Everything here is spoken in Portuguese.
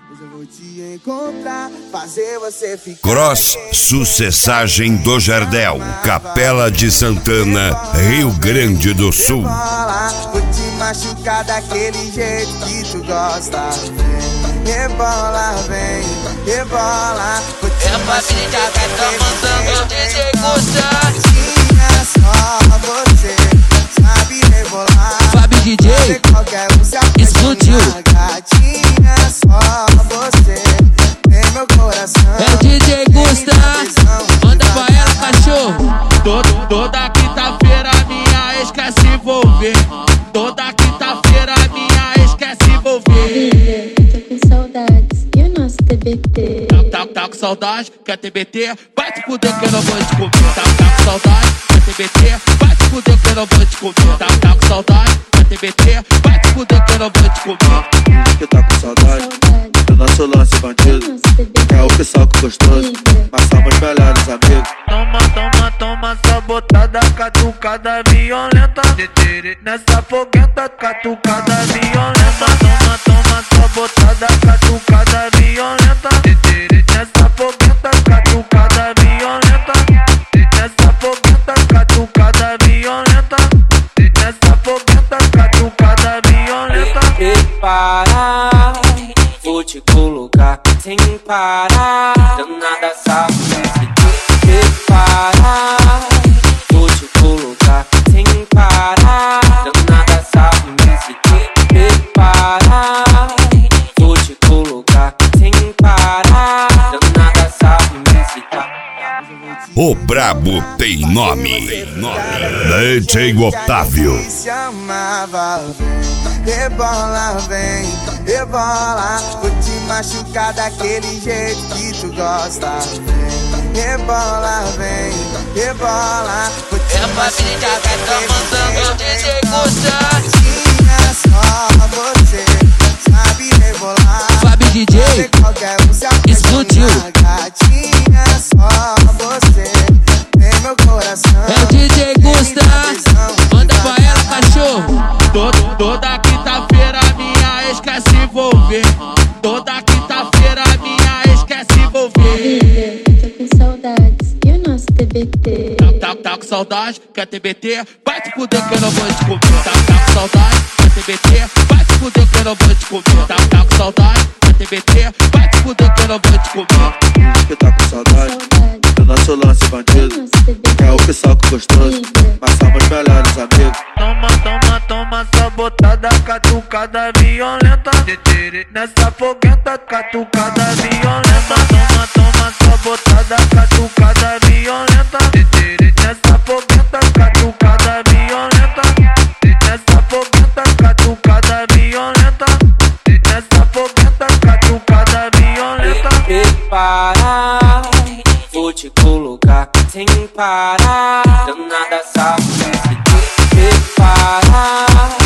Eu vou te encontrar, fazer você ficar. Cross Sucessagem do Jardel, Capela de Santana, Rio Grande do Sul. Vou te machucar daquele jeito que tu gosta. Rebola, vem, rebola. Vou te machucar daquele jeito. DJ Gusta. Tinha só você, sabe rebolar. Fábio DJ, explodiu. Gatinha, só você tem meu coração. É o DJ Gusta, manda pra ela, cachorro. Toda quinta-feira minha ex quer se envolver. Toda quinta-feira minha ex quer se envolver. Tô com saudades, e o nosso TBT? Tá com saudade, quer TBT? Vai te fuder que eu não vou te comer. Tá com saudade, quer TBT? Vai te fuder que eu não vou te comer. Tá com saudade, quer TBT? Vai te fuder que eu não vou te comer. Que tá com saudade do nosso lance bandido. É o que soco gostoso, mas somos melhores amigos. Toma sabotada, catucada violenta. Nessa foguenta, catucada violenta. Toma sabotada, catucada violenta. Nessa foguenta, catucada violenta. Nessa foguenta, catucada violenta. Nessa foguenta, catucada violenta. Prepara, vou te colocar sem parar. Danada sabe se prepara, vou te colocar sem parar. Danada sabe se prepara, vou te colocar sem parar. Danada sabe se tá. O brabo tem nome. DJ Otávio. Se amava, rebola, vem, rebola. Vou te machucar daquele jeito que tu gosta. Rebola, vem, rebola. Vou te machucar daquele jeito. DJ Gusta, Tinha só você, sabe rebolar. Fábio DJ, explodiu. Gatinha, só você tem meu coração. É o DJ Gusta, manda pra ela, cachorro. Toda quinta-feira minha ex quer se envolver. Toda quinta-feira minha ex quer se envolver. Tô com saudades, e o nosso TBT? Tá com saudade, quer TBT? Vai te fuder que eu não vou te comer. Tá com saudade, quer TBT? Vai te fuder que eu não vou te comer. Tá com saudade, quer TBT? Vai te fuder que eu não vou te comer. Que tá com saudade do nosso lance bandido. É o que soco gostoso, mas somos melhores amigos. Toma sabotada, catucada violenta. Nessa foguenta, catucada violenta. Toma sabotada, catucada violenta. Nessa foguenta, catucada violenta. Nessa foguenta, catucada violenta. Nessa foguenta, catucada violenta. Prepara, vou te colocar sem parar. Danada sabe se prepara,